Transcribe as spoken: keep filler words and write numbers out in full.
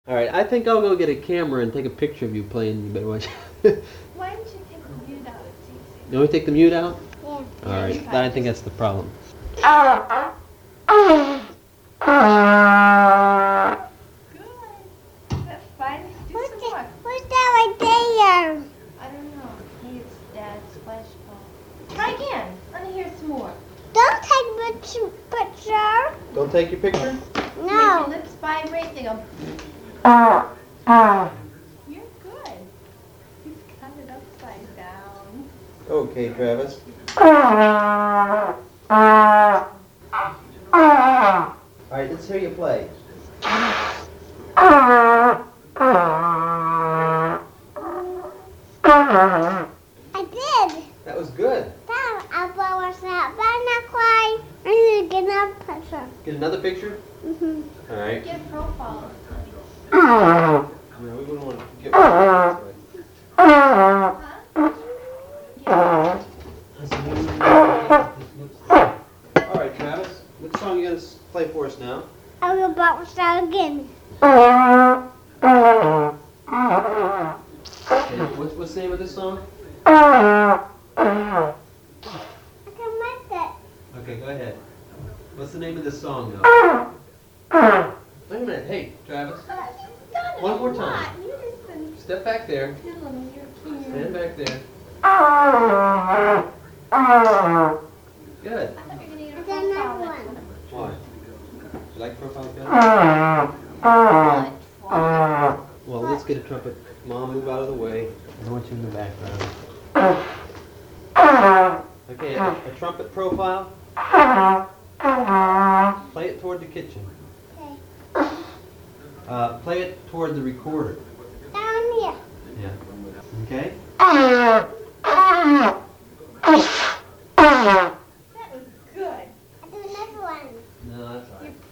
All right, I think I'll go get a camera and take a picture of you playing. You better watch. Why don't you take the mute out? It's easy. You want me to take the mute out? Yeah. All Yeah, right, you I got think it. that's the problem. Good. That's fine. Do Who's some that, more. who's that right there? I don't know. Maybe it's Dad's flashbulb. Try again. Let me hear some more. Don't take picture. picture. Don't take your picture? Make your No. lips vibrate. They go. You're good. He's got it upside down. Okay, Travis. All right, let's hear you play. I did. That was good. That I was that, but not quite. I need to get another picture. Get another picture? Mm-hmm. All right. Get a profile. No, we wouldn't want to get Huh? Yeah. All right, Travis. What song are you going to play for us now? I will bounce out again. Okay, what's, what's the name of this song? I can make it. Okay, go ahead. What's the name of this song, though? Wait a minute. Hey, Travis. Uh, you've done it One a more lot. time. You've just been Step back there. killing your Stand kid. back there. Good. I thought you were going to get a I profile. don't have That's one. Why? You like profile better? what- Well, let's get a trumpet. Mom, move out of the way. I want you in the background. Okay, a, a trumpet profile. Play it toward the kitchen. Okay. Uh, play it toward the recorder. Down here. Yeah. Okay? That was good. I do another one. No, that's all You're right.